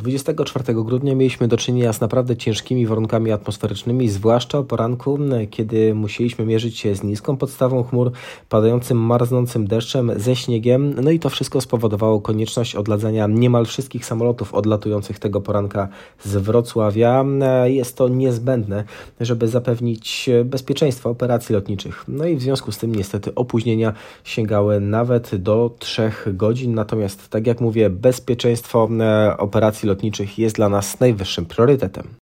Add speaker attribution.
Speaker 1: 24 grudnia mieliśmy do czynienia z naprawdę ciężkimi warunkami atmosferycznymi, zwłaszcza o poranku, kiedy musieliśmy mierzyć się z niską podstawą chmur, padającym, marznącym deszczem, ze śniegiem. No i to wszystko spowodowało konieczność odladzania niemal wszystkich samolotów odlatujących tego poranka z Wrocławia. Jest to niezbędne, żeby zapewnić bezpieczeństwo operacji lotniczych. No i w związku z tym niestety opóźnienia sięgały nawet do 3 godzin. Natomiast tak jak mówię, bezpieczeństwo operacji lotniczych jest dla nas najwyższym priorytetem.